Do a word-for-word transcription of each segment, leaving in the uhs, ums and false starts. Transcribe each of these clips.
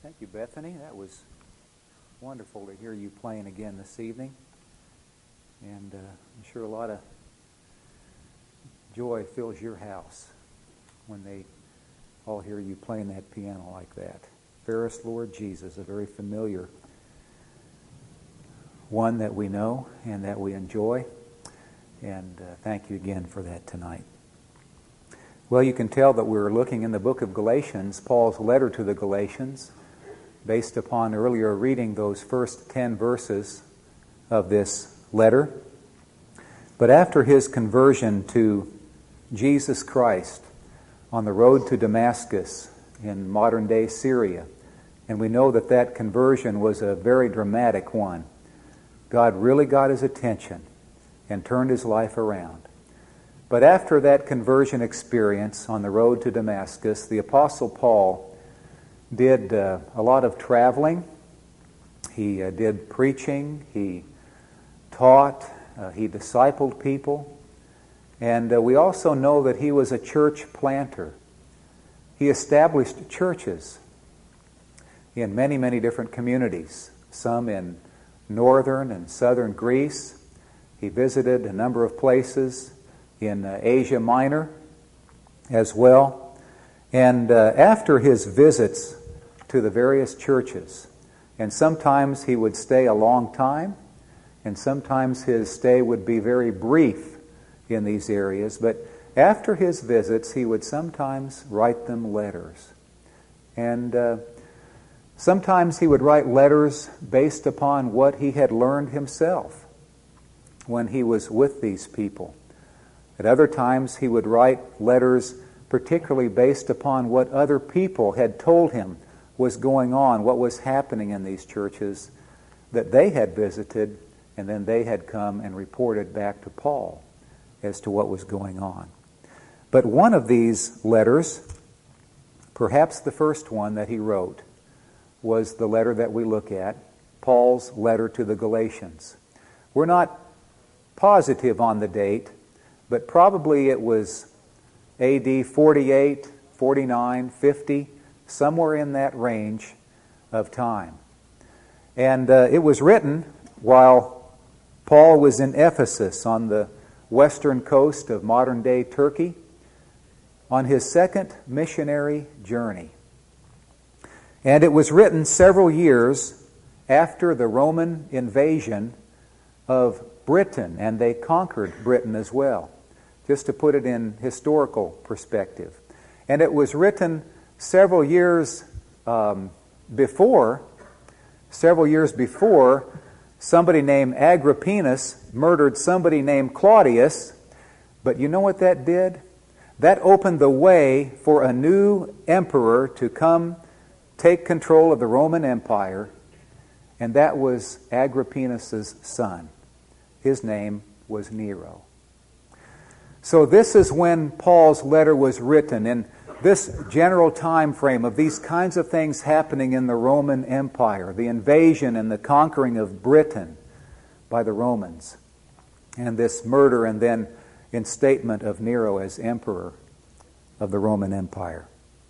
Thank you, Bethany. That was wonderful to hear you playing again this evening. And uh, I'm sure a lot of joy fills your house when they all hear you playing that piano like that. Fairest Lord Jesus, a very familiar one that we know and that we enjoy. And uh, thank you again for that tonight. Well, you can tell that we're looking in the book of Galatians, Paul's letter to the Galatians, based upon earlier reading those first ten verses of this letter. But after his conversion to Jesus Christ on the road to Damascus in modern-day Syria, and we know that that conversion was a very dramatic one, God really got his attention and turned his life around. But after that conversion experience on the road to Damascus, the Apostle Paul did uh, a lot of traveling. He uh, did preaching. He taught. Uh, he discipled people. And uh, we also know that he was a church planter. He established churches in many, many different communities, some in northern and southern Greece. He visited a number of places in uh, Asia Minor as well. And uh, after his visits to the various churches, and sometimes he would stay a long time, and sometimes his stay would be very brief in these areas, but after his visits he would sometimes write them letters. And uh, sometimes he would write letters based upon what he had learned himself when he was with these people. At other times he would write letters particularly based upon what other people had told him was going on, what was happening in these churches that they had visited, and then they had come and reported back to Paul as to what was going on. But one of these letters, perhaps the first one that he wrote, was the letter that we look at, Paul's letter to the Galatians. We're not positive on the date, but probably it was A D forty-eight, forty-nine, fifty, somewhere in that range of time. And uh, it was written while Paul was in Ephesus on the western coast of modern-day Turkey on his second missionary journey. And it was written several years after the Roman invasion of Britain, and they conquered Britain as well, just to put it in historical perspective. And it was written several years um, before, several years before, somebody named Agrippinus murdered somebody named Claudius. But you know what that did? That opened the way for a new emperor to come take control of the Roman Empire, and that was Agrippinus' son. His name was Nero. So this is when Paul's letter was written, in this general time frame of these kinds of things happening in the Roman Empire, the invasion and the conquering of Britain by the Romans, and this murder and then instatement of Nero as emperor of the Roman Empire.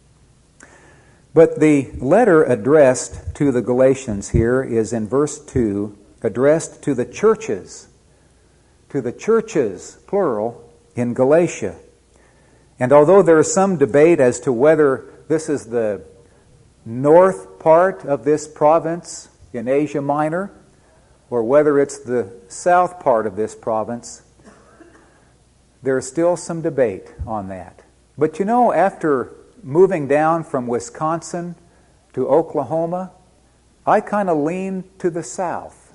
But the letter addressed to the Galatians here is in verse two, addressed to the churches, to the churches, plural, in Galatia. And although there is some debate as to whether this is the north part of this province in Asia Minor or whether it's the south part of this province, there is still some debate on that. But you know, after moving down from Wisconsin to Oklahoma, I kind of lean to the south.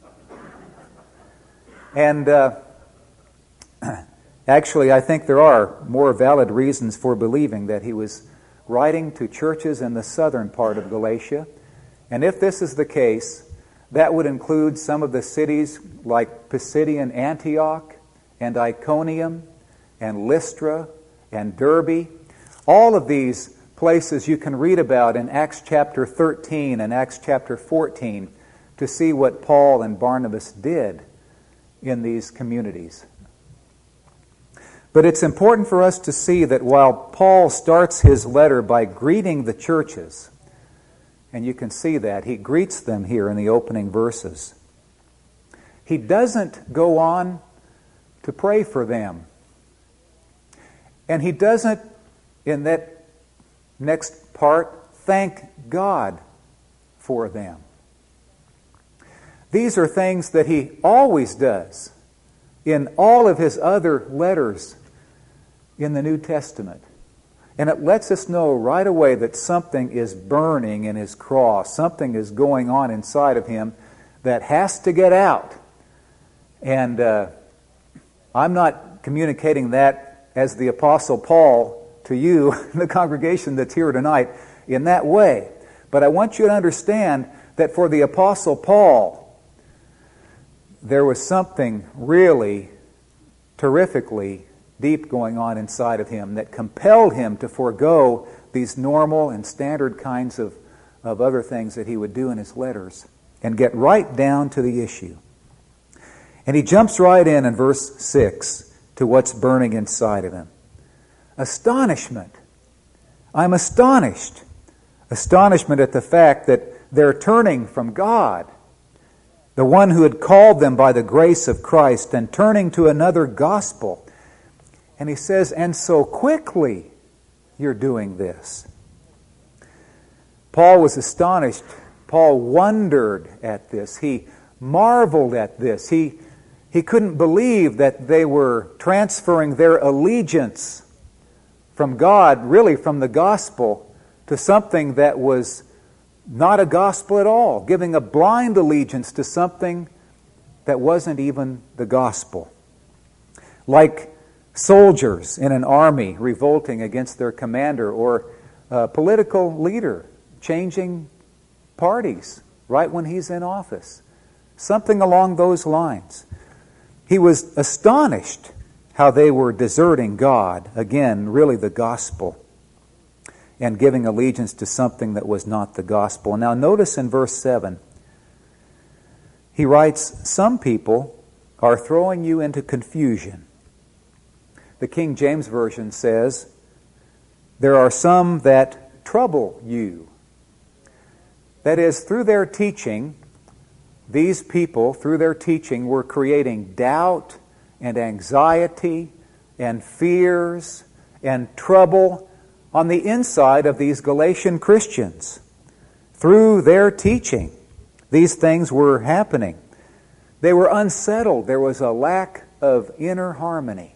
And uh, actually, I think there are more valid reasons for believing that he was writing to churches in the southern part of Galatia. And if this is the case, that would include some of the cities like Pisidian Antioch and Iconium and Lystra and Derbe. All of these places you can read about in Acts chapter thirteen and Acts chapter fourteen to see what Paul and Barnabas did in these communities. But it's important for us to see that while Paul starts his letter by greeting the churches, And you can see that. He greets them here in the opening verses. He doesn't go on to pray for them. And he doesn't, in that next part, thank God for them. These are things that he always does in all of his other letters in the New Testament. And it lets us know right away that something is burning in his cross. Something is going on inside of him that has to get out. And uh, I'm not communicating that as the Apostle Paul to you, the congregation that's here tonight, in that way. But I want you to understand that for the Apostle Paul, there was something really terrifically deep going on inside of him that compelled him to forego these normal and standard kinds of, of other things that he would do in his letters and get right down to the issue. And he jumps right in in verse six to what's burning inside of him. Astonishment. I'm astonished. Astonishment at the fact that they're turning from God, the one who had called them by the grace of Christ, and turning to another gospel. And he says, and so quickly you're doing this. Paul was astonished. Paul wondered at this. He marveled at this. He, he couldn't believe that they were transferring their allegiance from God, really from the gospel, to something that was not a gospel at all, giving a blind allegiance to something that wasn't even the gospel. Like soldiers in an army revolting against their commander, or a political leader changing parties right when he's in office. Something along those lines. He was astonished how they were deserting God, again, really the gospel, and giving allegiance to something that was not the gospel. Now notice in verse seven, he writes, some people are throwing you into confusion. The King James Version says, there are some that trouble you. That is, through their teaching, these people, through their teaching, were creating doubt and anxiety and fears and trouble on the inside of these Galatian Christians. Through their teaching, these things were happening. They were unsettled. There was a lack of inner harmony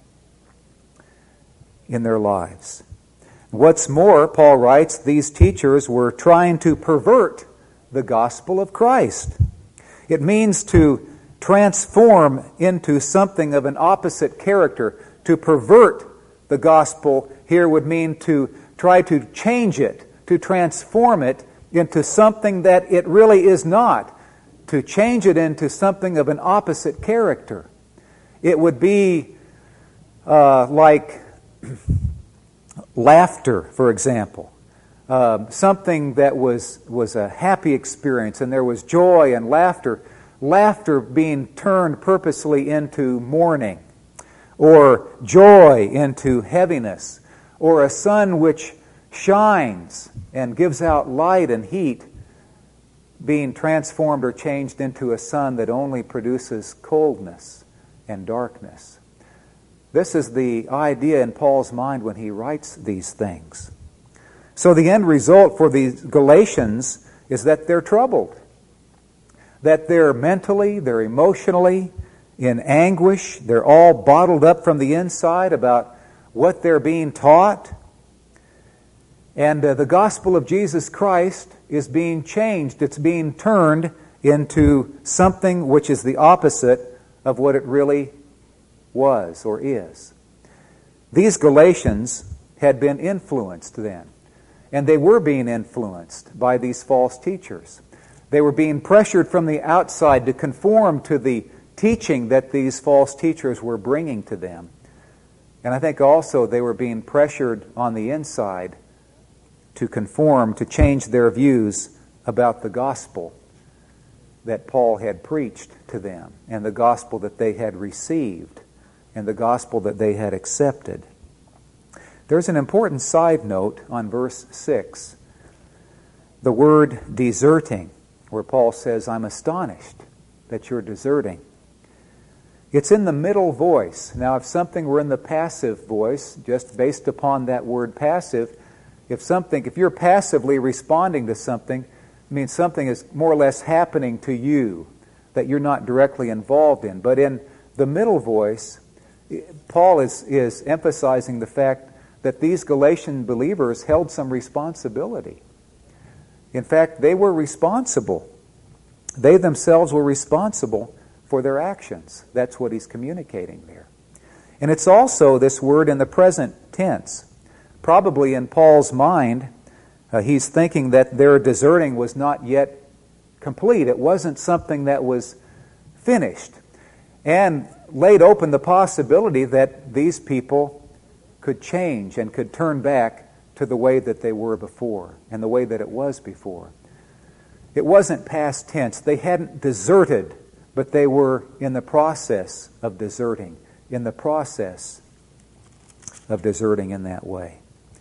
in their lives. What's more, Paul writes, these teachers were trying to pervert the gospel of Christ. It means to transform into something of an opposite character. To pervert the gospel here would mean to try to change it, to transform it into something that it really is not, to change it into something of an opposite character. It would be uh, like laughter, for example. Uh, something that was, was a happy experience, and there was joy and laughter. Laughter being turned purposely into mourning, or joy into heaviness, or a sun which shines and gives out light and heat being transformed or changed into a sun that only produces coldness and darkness. This is the idea in Paul's mind when he writes these things. So the end result for these Galatians is that they're troubled, that they're mentally, they're emotionally in anguish. They're all bottled up from the inside about what they're being taught. And uh, the gospel of Jesus Christ is being changed. It's being turned into something which is the opposite of what it really was or is. These Galatians had been influenced then, and they were being influenced by these false teachers. They were being pressured from the outside to conform to the teaching that these false teachers were bringing to them. And I think also they were being pressured on the inside to conform, to change their views about the gospel that Paul had preached to them, and the gospel that they had received, and the gospel that they had accepted. There's an important side note on verse six. the word deserting, where Paul says, I'm astonished that you're deserting. It's in the middle voice. Now, if something were in the passive voice, just based upon that word passive, if something, if you're passively responding to something, it means something is more or less happening to you that you're not directly involved in. But in the middle voice, Paul is, is emphasizing the fact that these Galatian believers held some responsibility. In fact, they were responsible. They themselves were responsible for their actions. That's what he's communicating there. And it's also this word in the present tense. Probably in Paul's mind, uh, he's thinking that their deserting was not yet complete. It wasn't something that was finished. And laid open the possibility that these people could change and could turn back to the way that they were before and the way that it was before. It wasn't past tense. They hadn't deserted, but they were in the process of deserting, in the process of deserting in that way.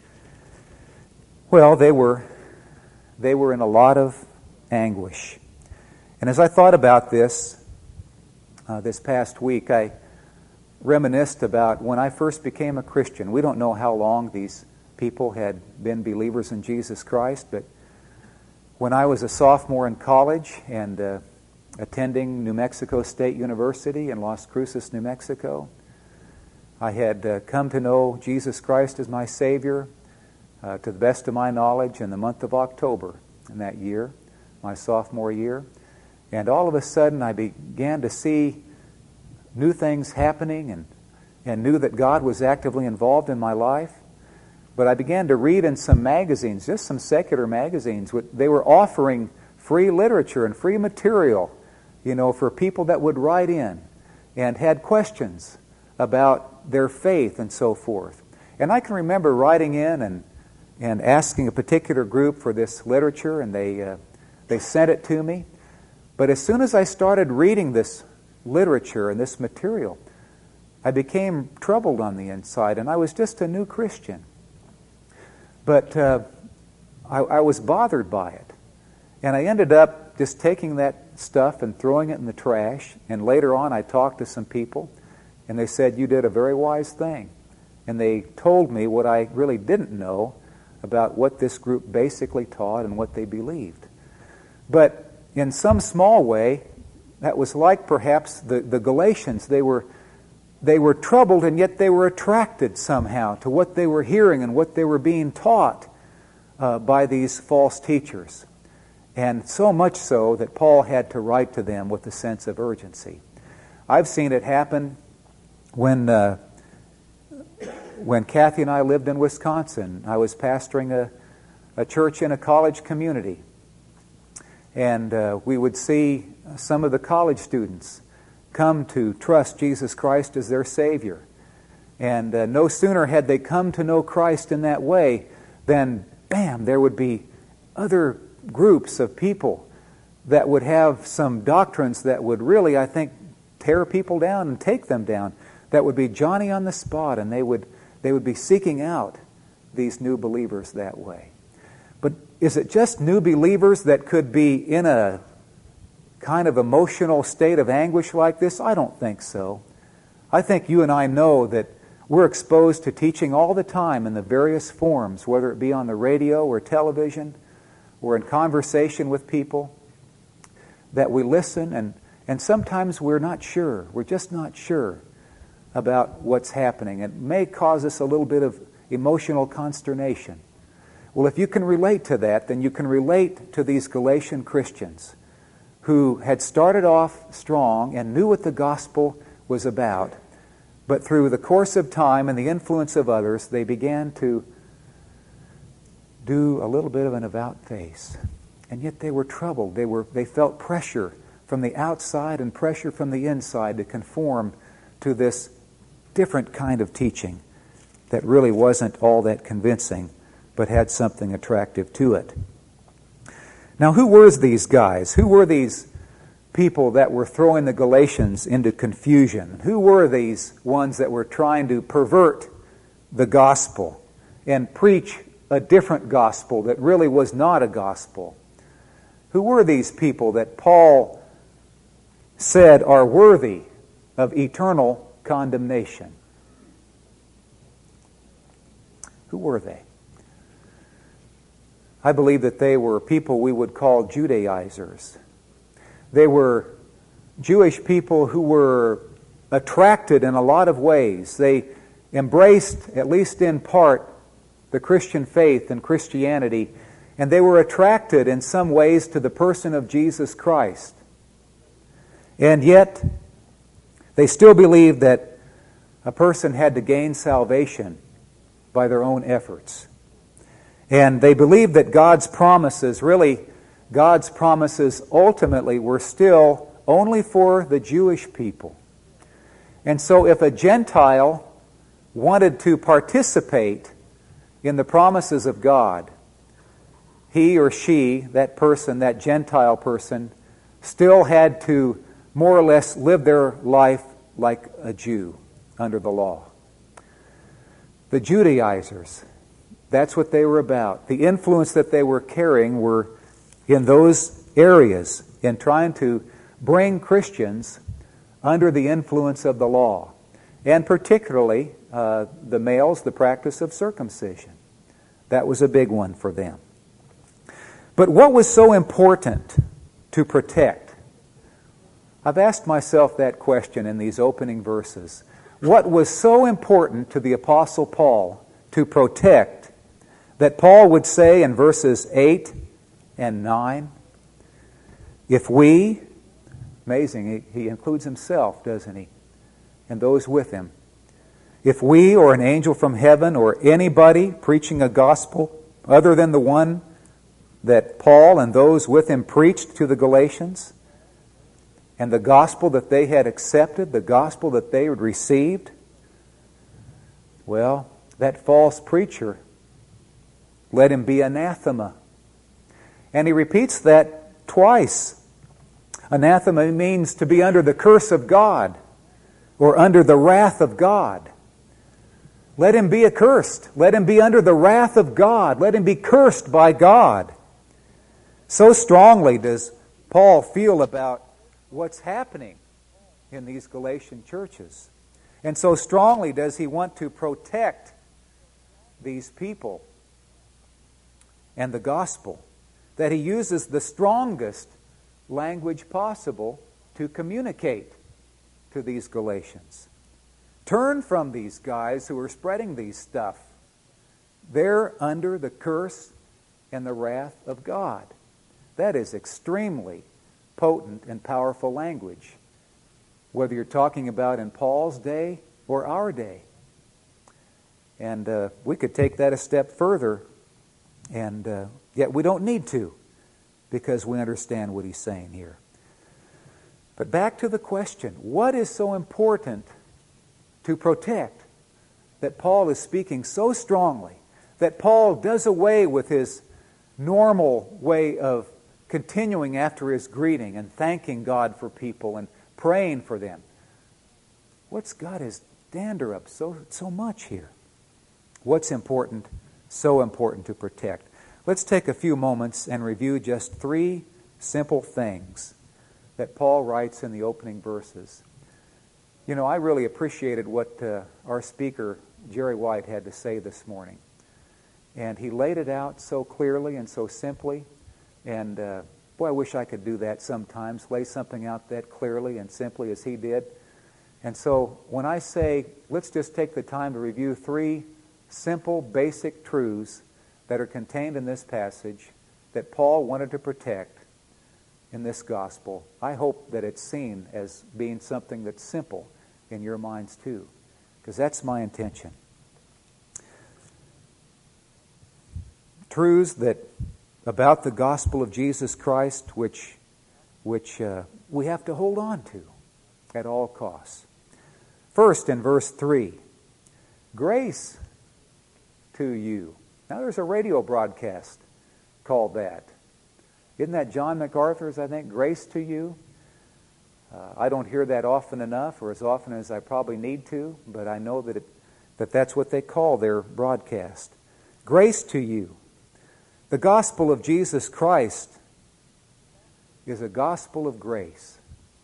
Well, they were they were in a lot of anguish. And as I thought about this uh, this past week, I reminisced about when I first became a Christian. We don't know how long these people had been believers in Jesus Christ, but when I was a sophomore in college and uh, attending New Mexico State University in Las Cruces, New Mexico, I had uh, come to know Jesus Christ as my Savior, uh, to the best of my knowledge, in the month of October in that year, my sophomore year. And all of a sudden I began to see new things happening and, and knew that God was actively involved in my life. But I began to read in some magazines, just some secular magazines. They were offering free literature and free material, you know, for people that would write in and had questions about their faith and so forth. And I can remember writing in and and asking a particular group for this literature, and they uh, they sent it to me. But as soon as I started reading this literature and this material, I became troubled on the inside, and I was just a new Christian. But uh, I, I was bothered by it. And I ended up just taking that stuff and throwing it in the trash. And later on I talked to some people, and they said, you did a very wise thing. And they told me what I really didn't know about what this group basically taught and what they believed. But in some small way, that was like perhaps the, the Galatians. They were They were troubled, and yet they were attracted somehow to what they were hearing and what they were being taught uh, by these false teachers. And so much so that Paul had to write to them with a sense of urgency. I've seen it happen when uh, when Kathy and I lived in Wisconsin. I was pastoring a, a church in a college community. And uh, we would see some of the college students come to trust Jesus Christ as their Savior. And uh, no sooner had they come to know Christ in that way than, bam, there would be other groups of people that would have some doctrines that would really, I think, tear people down and take them down. That would be Johnny on the spot, and they would they would be seeking out these new believers that way. But is it just new believers that could be in a kind of emotional state of anguish like this? I don't think so. I think you and I know that we're exposed to teaching all the time in the various forms, whether it be on the radio or television or in conversation with people, that we listen and, and sometimes we're not sure. We're just not sure about what's happening. It may cause us a little bit of emotional consternation. Well, if you can relate to that, then you can relate to these Galatian Christians who had started off strong and knew what the gospel was about, but through the course of time and the influence of others, they began to do a little bit of an about face. And yet they were troubled. They were they felt pressure from the outside and pressure from the inside to conform to this different kind of teaching that really wasn't all that convincing, but had something attractive to it. Now, who were these guys? Who were these people that were throwing the Galatians into confusion? Who were these ones that were trying to pervert the gospel and preach a different gospel that really was not a gospel? Who were these people that Paul said are worthy of eternal condemnation? Who were they? I believe that they were people we would call Judaizers. They were Jewish people who were attracted in a lot of ways. They embraced, at least in part, the Christian faith and Christianity, and they were attracted in some ways to the person of Jesus Christ. And yet, they still believed that a person had to gain salvation by their own efforts. And they believed that God's promises, really, God's promises ultimately were still only for the Jewish people. And so if a Gentile wanted to participate in the promises of God, he or she, that person, that Gentile person, still had to more or less live their life like a Jew under the law. The Judaizers, that's what they were about. The influence that they were carrying were in those areas, in trying to bring Christians under the influence of the law, and particularly uh, the males, the practice of circumcision. That was a big one for them. But what was so important to protect? I've asked myself that question in these opening verses. What was so important to the Apostle Paul to protect that Paul would say in verses eight and nine, if we, amazing, he, he includes himself, doesn't he, and those with him, if we or an angel from heaven or anybody preaching a gospel other than the one that Paul and those with him preached to the Galatians, and the gospel that they had accepted, the gospel that they had received, well, that false preacher, let him be anathema. And he repeats that twice. Anathema means to be under the curse of God or under the wrath of God. Let him be accursed. Let him be under the wrath of God. Let him be cursed by God. So strongly does Paul feel about what's happening in these Galatian churches. And so strongly does he want to protect these people and the gospel that he uses the strongest language possible to communicate to these Galatians. Turn from these guys who are spreading these stuff. They're under the curse and the wrath of God. That is extremely potent and powerful language, whether you're talking about in Paul's day or our day. And uh, we could take that a step further, and uh, yet we don't need to, because we understand what he's saying here. But back to the question, what is so important to protect that Paul is speaking so strongly, that Paul does away with his normal way of continuing after his greeting and thanking God for people and praying for them? What's got his dander up so, so much here? What's important, so important to protect? Let's take a few moments and review just three simple things that Paul writes in the opening verses. You know, I really appreciated what uh, our speaker, Jerry White, had to say this morning. And he laid it out so clearly and so simply. And uh, boy, I wish I could do that sometimes, lay something out that clearly and simply as he did. And so when I say, let's just take the time to review three simple, basic truths that are contained in this passage that Paul wanted to protect in this gospel, I hope that it's seen as being something that's simple in your minds too, because that's my intention. Truths that about the gospel of Jesus Christ, which, which uh, we have to hold on to at all costs. First, in verse three, grace to you. Now, there's a radio broadcast called that. Isn't that John MacArthur's, I think, Grace to You? Uh, I don't hear that often enough, or as often as I probably need to, but I know that, it, that that's what they call their broadcast. Grace to you. The gospel of Jesus Christ is a gospel of grace.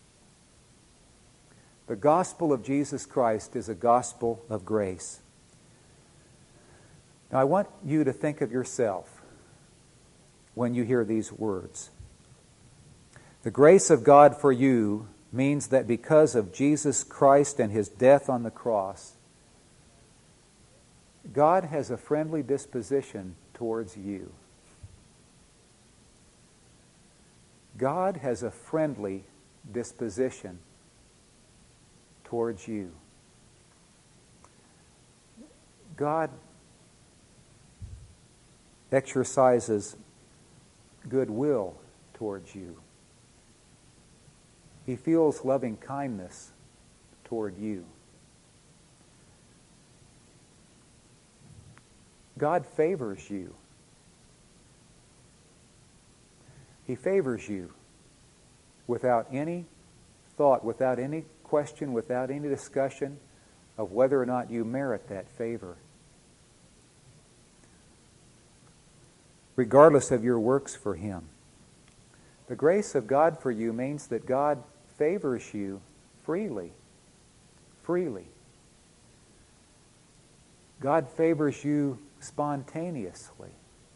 The gospel of Jesus Christ is a gospel of grace. Now, I want you to think of yourself when you hear these words. The grace of God for you means that because of Jesus Christ and His death on the cross, God has a friendly disposition towards you. God has a friendly disposition towards you. God exercises goodwill towards you. He feels loving kindness toward you. God favors you. He favors you without any thought, without any question, without any discussion of whether or not you merit that favor. Regardless of your works for Him. The grace of God for you means that God favors you freely. Freely. God favors you spontaneously.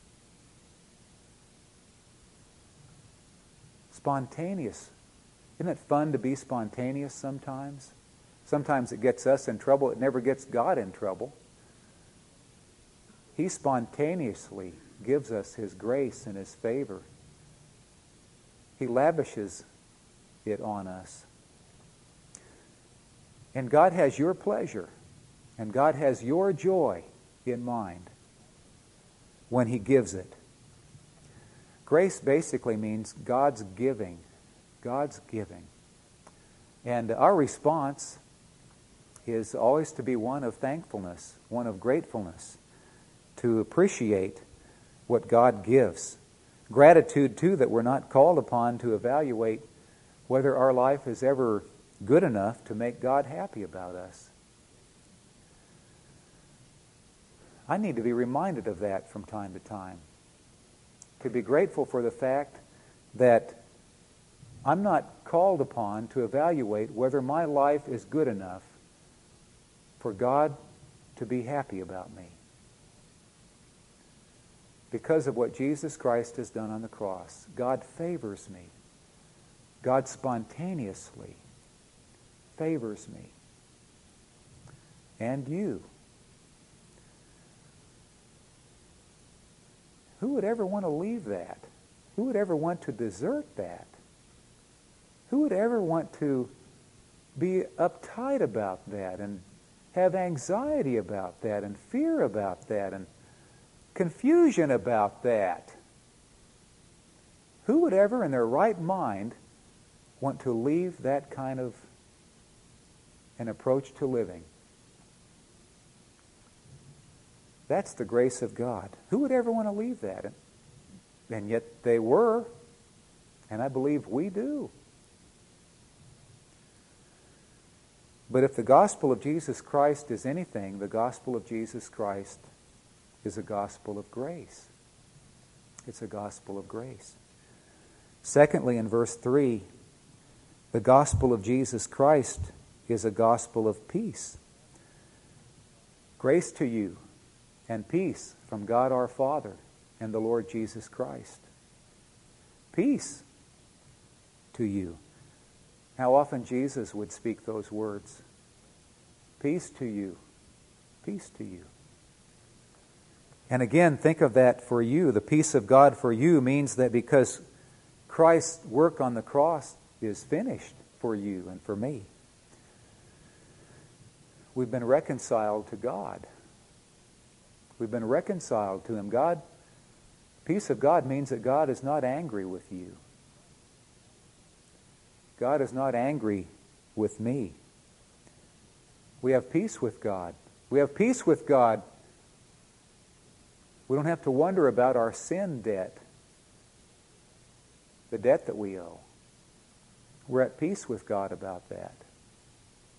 Spontaneous. Isn't it fun to be spontaneous sometimes? Sometimes it gets us in trouble. It never gets God in trouble. He spontaneously gives us His grace and His favor. He lavishes it on us. And God has your pleasure and God has your joy in mind when He gives it. Grace basically means God's giving. God's giving. And our response is always to be one of thankfulness, one of gratefulness, to appreciate what God gives. Gratitude, too, that we're not called upon to evaluate whether our life is ever good enough to make God happy about us. I need to be reminded of that from time to time. To be grateful for the fact that I'm not called upon to evaluate whether my life is good enough for God to be happy about me. Because of what Jesus Christ has done on the cross, God favors me. God spontaneously favors me. And you. Who would ever want to leave that? Who would ever want to desert that? Who would ever want to be uptight about that and have anxiety about that and fear about that and confusion about that? Who would ever in their right mind want to leave that kind of an approach to living? That's the grace of God. Who would ever want to leave that? And, and yet they were, and I believe we do. But if the gospel of Jesus Christ is anything, the gospel of Jesus Christ is a gospel of grace. It's a gospel of grace. Secondly, in verse three, the gospel of Jesus Christ is a gospel of peace. Grace to you and peace from God our Father and the Lord Jesus Christ. Peace to you. How often Jesus would speak those words. Peace to you. Peace to you. And again, think of that for you. The peace of God for you means that because Christ's work on the cross is finished for you and for me, we've been reconciled to God. We've been reconciled to Him. God, peace of God means that God is not angry with you. God is not angry with me. We have peace with God. We have peace with God. We don't have to wonder about our sin debt, the debt that we owe. We're at peace with God about that.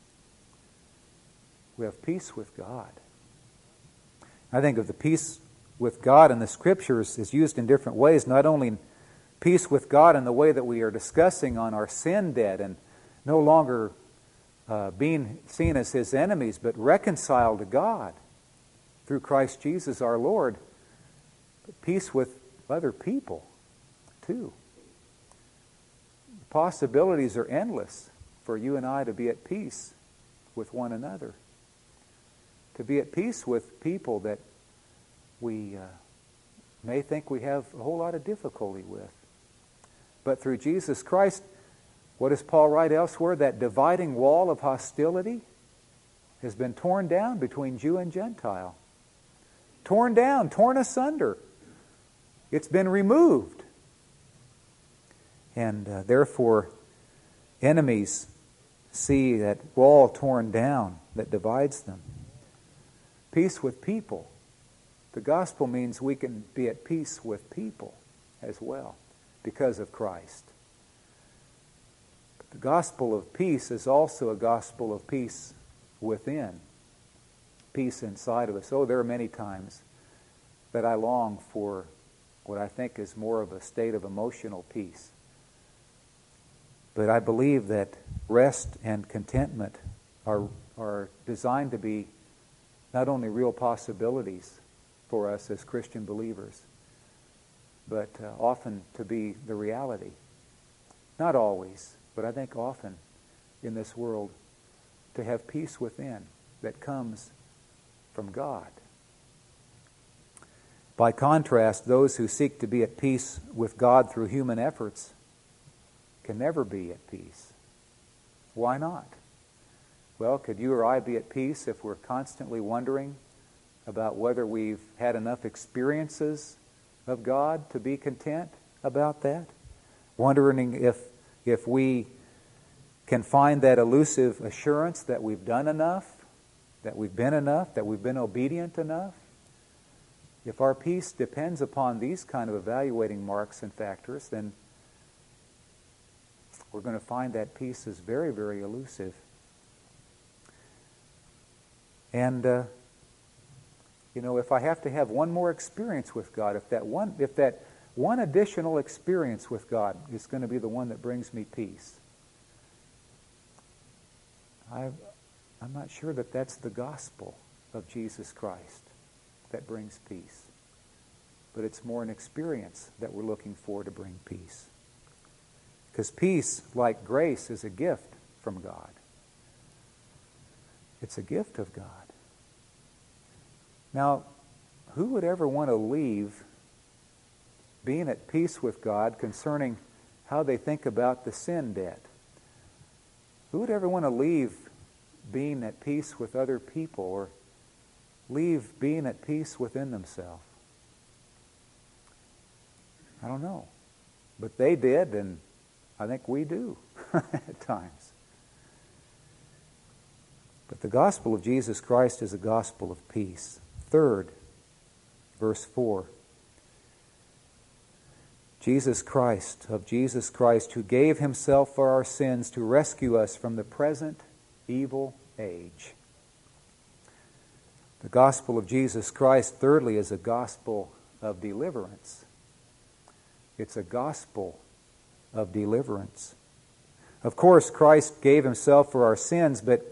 We have peace with God. I think of the peace with God in the Scriptures is used in different ways, not only peace with God in the way that we are discussing on our sin debt and no longer uh, being seen as His enemies, but reconciled to God through Christ Jesus our Lord. But peace with other people, too. The possibilities are endless for you and I to be at peace with one another. To be at peace with people that we uh, may think we have a whole lot of difficulty with. But through Jesus Christ, what does Paul write elsewhere? That dividing wall of hostility has been torn down between Jew and Gentile. Torn down, torn asunder. It's been removed. And uh, therefore, enemies see that wall torn down that divides them. Peace with people. The gospel means we can be at peace with people as well because of Christ. But the gospel of peace is also a gospel of peace within. Peace inside of us. Oh, there are many times that I long for what I think is more of a state of emotional peace. But I believe that rest and contentment are, are designed to be not only real possibilities for us as Christian believers, but uh, often to be the reality. Not always, but I think often in this world to have peace within that comes from God. By contrast, those who seek to be at peace with God through human efforts can never be at peace. Why not? Well, could you or I be at peace if we're constantly wondering about whether we've had enough experiences of God to be content about that? Wondering if if we can find that elusive assurance that we've done enough, that we've been enough, that we've been obedient enough? If our peace depends upon these kind of evaluating marks and factors, then we're going to find that peace is very, very elusive. And uh, you know, if I have to have one more experience with God, if that one, if that one additional experience with God is going to be the one that brings me peace, I've, I'm not sure that that's the gospel of Jesus Christ that brings peace. But it's more an experience that we're looking for to bring peace. Because peace, like grace, is a gift from God. It's a gift of God. Now, who would ever want to leave being at peace with God concerning how they think about the sin debt? Who would ever want to leave being at peace with other people or leave being at peace within themselves? I don't know. But they did, and I think we do at times. But the gospel of Jesus Christ is a gospel of peace. Third, verse four. Jesus Christ, of Jesus Christ, who gave Himself for our sins to rescue us from the present evil age. The gospel of Jesus Christ, thirdly, is a gospel of deliverance. It's a gospel of deliverance. Of course, Christ gave Himself for our sins, but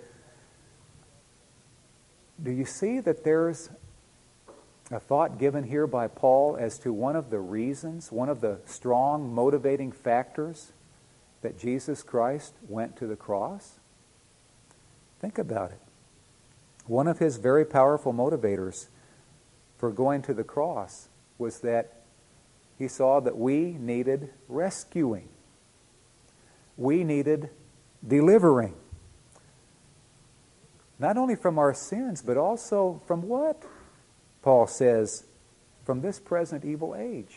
do you see that there's a thought given here by Paul as to one of the reasons, one of the strong motivating factors that Jesus Christ went to the cross? Think about it. One of His very powerful motivators for going to the cross was that He saw that we needed rescuing. We needed delivering. Not only from our sins, but also from what? Paul says, from this present evil age.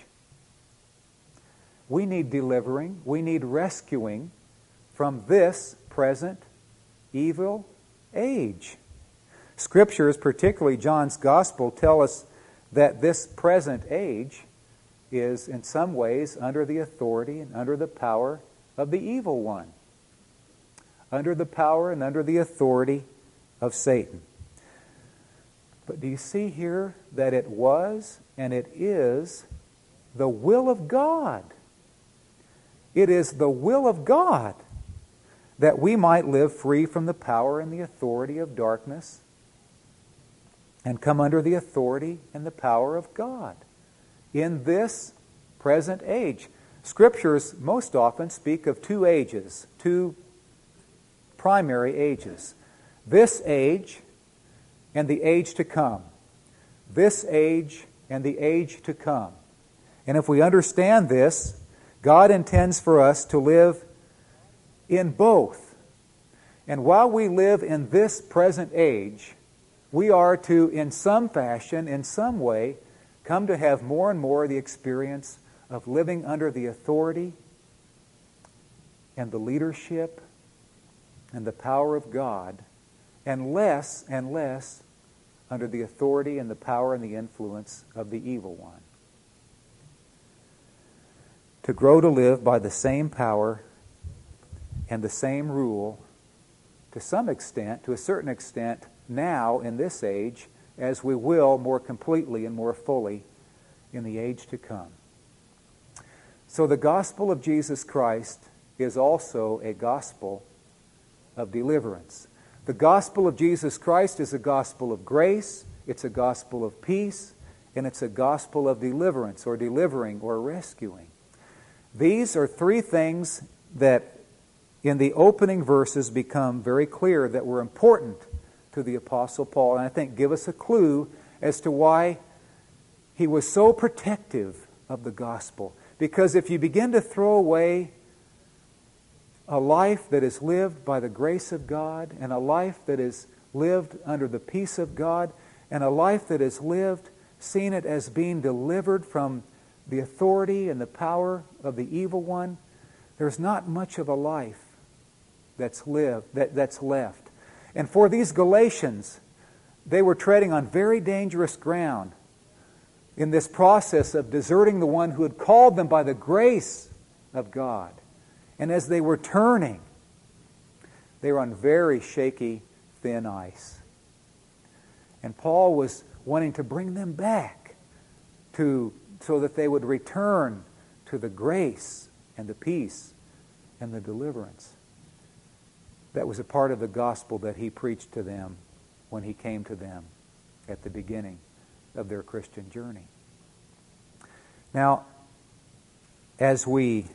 We need delivering, we need rescuing from this present evil age. Scriptures, particularly John's Gospel, tell us that this present age is in some ways under the authority and under the power of the evil one. Under the power and under the authority of Satan. But do you see here that it was and it is the will of God? It is the will of God that we might live free from the power and the authority of darkness and come under the authority and the power of God in this present age. Scriptures most often speak of two ages, two primary ages. This age and the age to come. This age and the age to come. And if we understand this, God intends for us to live in both. And while we live in this present age, we are to, in some fashion, in some way, come to have more and more the experience of living under the authority and the leadership and the power of God, and less and less under the authority and the power and the influence of the evil one. To grow to live by the same power and the same rule, to some extent, to a certain extent, now in this age, as we will more completely and more fully in the age to come. So the gospel of Jesus Christ is also a gospel of deliverance. The gospel of Jesus Christ is a gospel of grace, it's a gospel of peace, and it's a gospel of deliverance, or delivering, or rescuing. These are three things that in the opening verses become very clear that were important to the Apostle Paul, and I think give us a clue as to why he was so protective of the gospel. Because if you begin to throw away a life that is lived by the grace of God, and a life that is lived under the peace of God, and a life that is lived seeing it as being delivered from the authority and the power of the evil one, there's not much of a life that's lived, that, that's left. And for these Galatians, they were treading on very dangerous ground in this process of deserting the one who had called them by the grace of God. And as they were turning, they were on very shaky, thin ice. And Paul was wanting to bring them back to so that they would return to the grace and the peace and the deliverance that was a part of the gospel that he preached to them when he came to them at the beginning of their Christian journey. Now, as we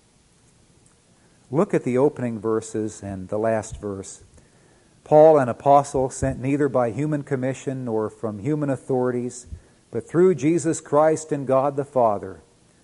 look at the opening verses and the last verse, Paul, an apostle, sent neither by human commission nor from human authorities, but through Jesus Christ and God the Father.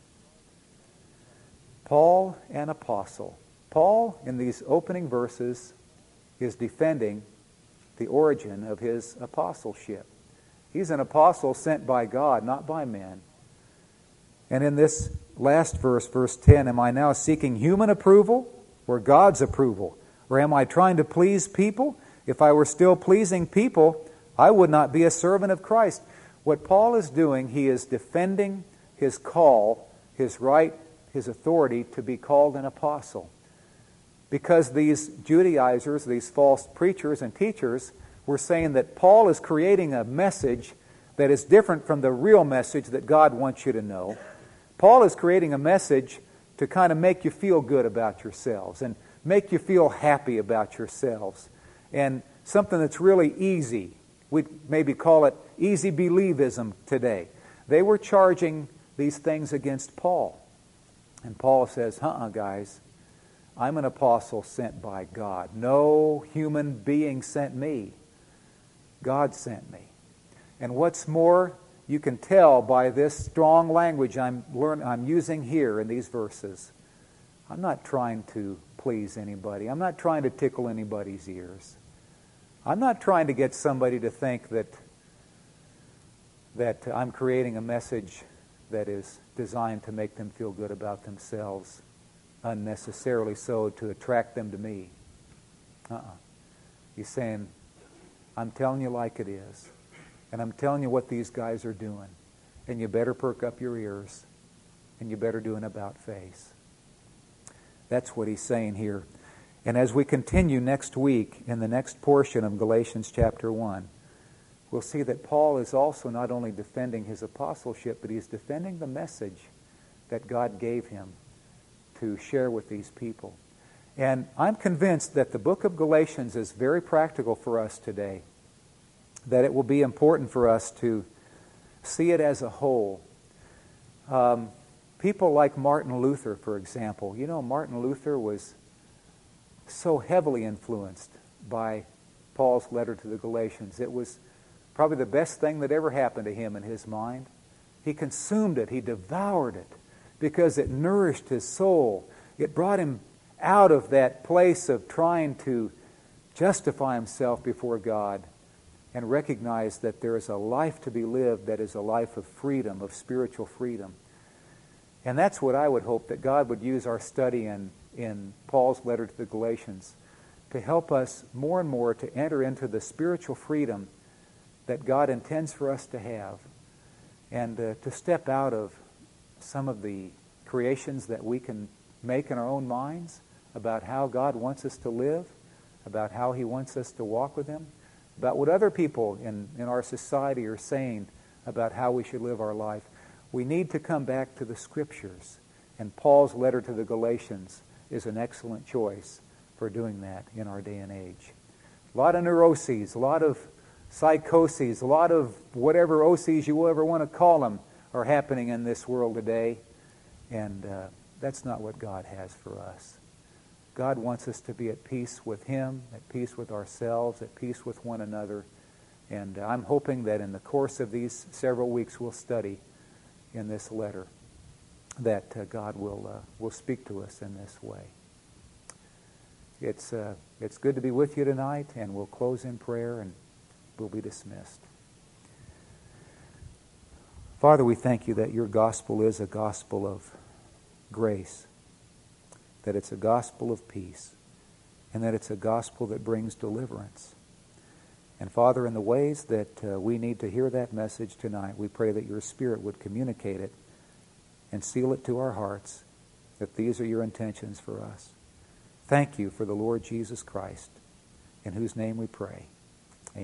Paul, an apostle. Paul, in these opening verses, is defending the origin of his apostleship. He's an apostle sent by God, not by men. And in this last verse, verse ten, am I now seeking human approval or God's approval? Or am I trying to please people? If I were still pleasing people, I would not be a servant of Christ. What Paul is doing, he is defending his call, his right, his authority to be called an apostle. Because these Judaizers, these false preachers and teachers, were saying that Paul is creating a message that is different from the real message that God wants you to know. Paul is creating a message to kind of make you feel good about yourselves and make you feel happy about yourselves. And something that's really easy. We'd maybe call it easy believism today. They were charging these things against Paul. And Paul says, uh-uh, guys, I'm an apostle sent by God. No human being sent me. God sent me. And what's more, you can tell by this strong language I'm learn, I'm using here in these verses. I'm not trying to please anybody. I'm not trying to tickle anybody's ears. I'm not trying to get somebody to think that that I'm creating a message that is designed to make them feel good about themselves, unnecessarily so, to attract them to me. Uh-uh. He's saying, I'm telling you like it is. And I'm telling you what these guys are doing. And you better perk up your ears. And you better do an about face. That's what he's saying here. And as we continue next week in the next portion of Galatians chapter one, we'll see that Paul is also not only defending his apostleship, but he's defending the message that God gave him to share with these people. And I'm convinced that the book of Galatians is very practical for us today, that it will be important for us to see it as a whole. Um, people like Martin Luther, for example. You know, Martin Luther was so heavily influenced by Paul's letter to the Galatians. It was probably the best thing that ever happened to him in his mind. He consumed it. He devoured it because it nourished his soul. It brought him out of that place of trying to justify himself before God and recognize that there is a life to be lived that is a life of freedom, of spiritual freedom. And that's what I would hope, that God would use our study in, in Paul's letter to the Galatians to help us more and more to enter into the spiritual freedom that God intends for us to have, and uh, to step out of some of the creations that we can make in our own minds about how God wants us to live, about how He wants us to walk with Him, about what other people in, in our society are saying about how we should live our life. We need to come back to the Scriptures, and Paul's letter to the Galatians is an excellent choice for doing that in our day and age. A lot of neuroses, a lot of psychoses, a lot of whatever O Cs you will ever want to call them are happening in this world today, and uh, that's not what God has for us. God wants us to be at peace with Him, at peace with ourselves, at peace with one another. And I'm hoping that in the course of these several weeks we'll study in this letter that uh, God will uh, will speak to us in this way. It's uh, it's good to be with you tonight, and we'll close in prayer and we'll be dismissed. Father, we thank you that your gospel is a gospel of grace, that it's a gospel of peace, and that it's a gospel that brings deliverance. And Father, in the ways that uh, we need to hear that message tonight, we pray that your Spirit would communicate it and seal it to our hearts, that these are your intentions for us. Thank you for the Lord Jesus Christ, in whose name we pray.